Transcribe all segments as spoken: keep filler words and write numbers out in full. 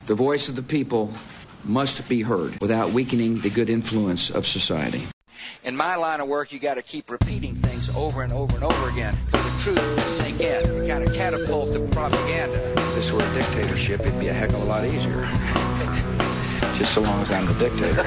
The voice of the people must be heard without weakening the good influence of society. In my line of work, you got to keep repeating things over and over and over again for the truth to sink in. You kind of catapult the propaganda. If this were a dictatorship, it'd be a heck of a lot easier. Just so long as I'm the dictator.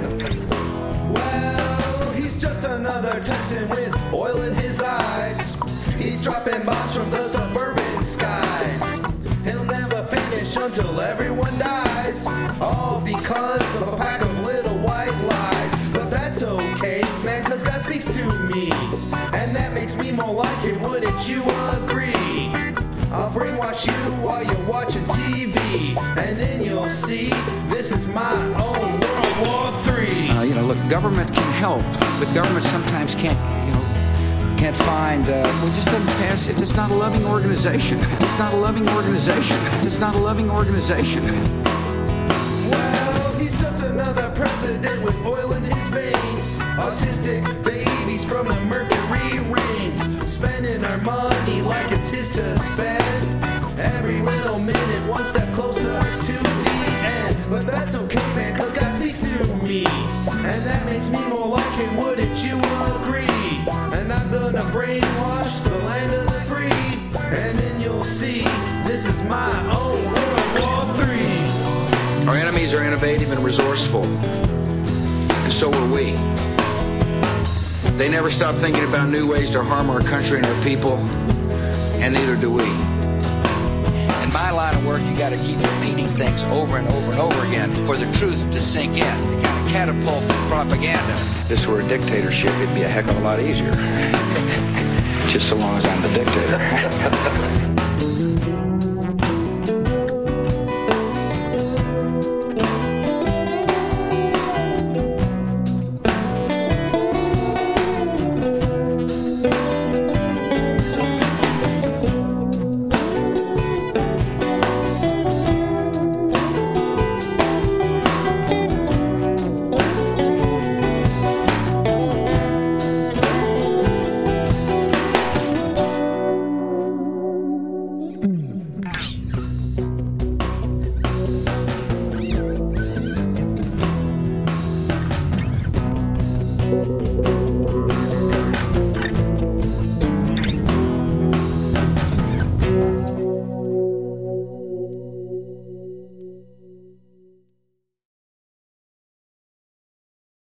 Well, he's just another Texan with oil in his eyes. He's dropping bombs from the suburban skies. He'll never finish until everyone dies. All because of a pack of little white lies. But that's okay, man, cause God speaks to me. And that makes me more like him, wouldn't you agree? I'll brainwash you while you're watching T V. And then you'll see this is my own World War Three. Uh, you know, look, government can help, but government sometimes can't, you know, can't find, uh, well, it just doesn't pass it. It's not a loving organization. It's not a loving organization. It's not a loving organization. Well, he's just another president with oil in his veins. Autistic babies from the Mercury rings. Spending our money like it's his to spend. Every little minute, one step closer to the end. But that's okay, man, cause God speaks to me. And that makes me more like him, wouldn't you agree? And I'm gonna brainwash the land of the free. And then you'll see, this is my own World War Three. Our enemies are innovative and resourceful. And so are we. They never stop thinking about new ways to harm our country and our people. And neither do we. In my line of work, you got to keep repeating things over and over and over again for the truth to sink in. You kind of catapult the propaganda. If this were a dictatorship, it'd be a heck of a lot easier. Just so long as I'm the dictator.